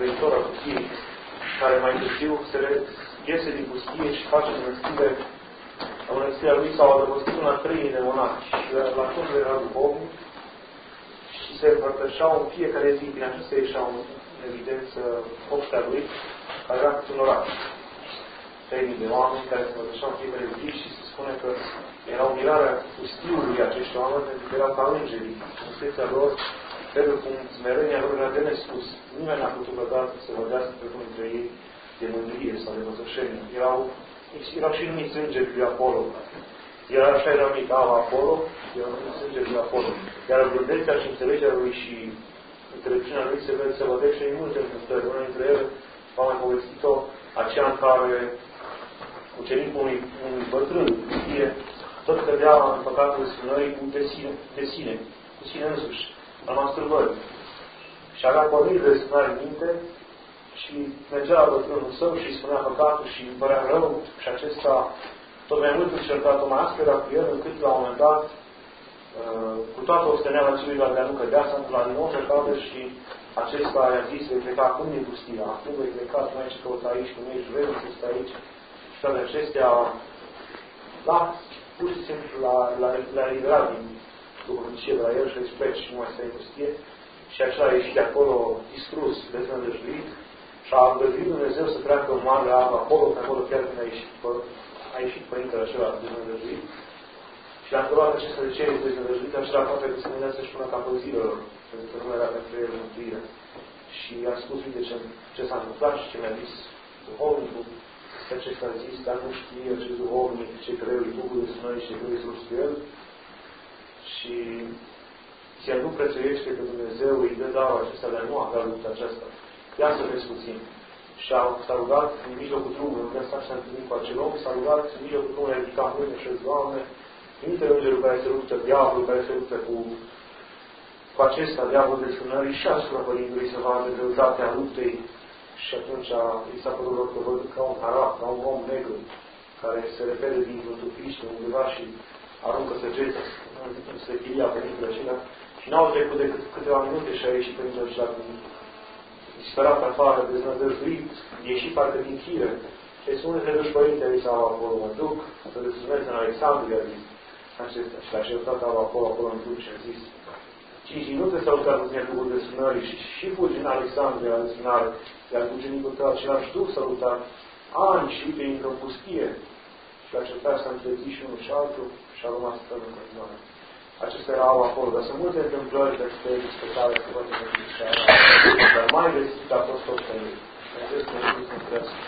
învăitor al pustiei, care mai târziu iese din pustie și face mănăstirea lui s-au adăpostit una treime de monaci și la fundul era duhovnic și se împărtășeau în fiecare zi, din acestea ieșeau în evidență oștea lui, care era cât un oraș. 3.000 de oameni care se împărtășeau în fiecare zi și se spune că erau mirarea pustiului acești oameni, pentru că erau ca îngerii. În seția lor, trebuie cum smerenia lor era de nespus. Nimeni n-a putut vreodată să vădească pe unul dintre ei de mândrie sau de văzășenie. Erau și numiți îngerii lui Apollo. Era așa, era numit Ava Apollo, erau numiți îngerii lui Apollo. Iar blândețea și înțelegerea lui și înțelepciunea lui se vedește în multe întâmplări. Una dintre ele, v-am mai povestit-o, aceea în care ucenicul unui bătrân tot cădea în păcatul sfânării de sine, cu sine însuși, la masturbări. Și avea porniri de sfânare în minte și mergea la bătrânul său și îi spunea păcatul și îi părea rău și acesta tot mai mult încercat-o mai asperă cu el, încât la un moment dat, cu toată osteneala celuilalt de a nu cădea, s-a întâmplat din nou păcate și acesta i-a zis, vei pleca acum din pustia, acum vei pleca, tu mai ce căuta aici, cum ești vreme să stai aici. Și toate acestea, pur și simplu l-a eliberat din duhovnicie de la el și îi pleci și nu mai stai în pustie. Și acela a ieșit de acolo distrus, deznădăjduit și a îngăduit Dumnezeu să treacă în Marea Ava acolo, pe acolo chiar când a ieșit părintele acela deznădăjduit. Și a întrebat acesta de ce e deznădăjduit, acela poate că se gândea să-și pună capăt zilelor, pentru că nu era pentru el mântuire. Și a spus, uite ce s-a întâmplat și ce mi-a zis duhovnicul. Pe ce s-a zis, dar nu știe acest duhovnic ce greu îi bucură de noi și ce greu îi sus cu el. Și el nu prețuiește că Dumnezeu îi dă darul acesta de a nu avea lupta aceasta. Ia să vezi puțin. Și s-a rugat în mijlocul drumului, unde s-a întâlnit cu acel om, s-a rugat în mijlocul drumului, a ridicat mâine și a zis, Doamne, trimite îngerul care se luptă, diavolul care se luptă cu acesta, diavolul de sfânării și asupra Părintului să vadă greutatea luptei. Și atunci i s-a părut lor că văd ca un harap, ca un om negru, care se repede din vântupiște undeva și aruncă săgeți în stechilia Părintele acela. Și n-au trecut decât câteva minute și a ieșit Părintele acela disperat afară, deznădăjduit, ieșit parcă din chire. Și îi spune, te duci Părinte, îi s-au acolo, mă duc, să desfrânezi în Alexandria, a zis acesta. Și l-a șertat acolo în duc și a zis, 5 minute s-au uitat cu tine Duhul desfrânării și fugi în Alexandria, în desfrânare, iar cu genicul tău același Duh s-a uitat ani și uite, intră în pustie. Și la certat s-a întrețit și unul și altul și a rămas stăm în continuare. Acesta era acolo, dar sunt multe întâmplări despre care se poate să dar mai vestit a fost tot pe ei.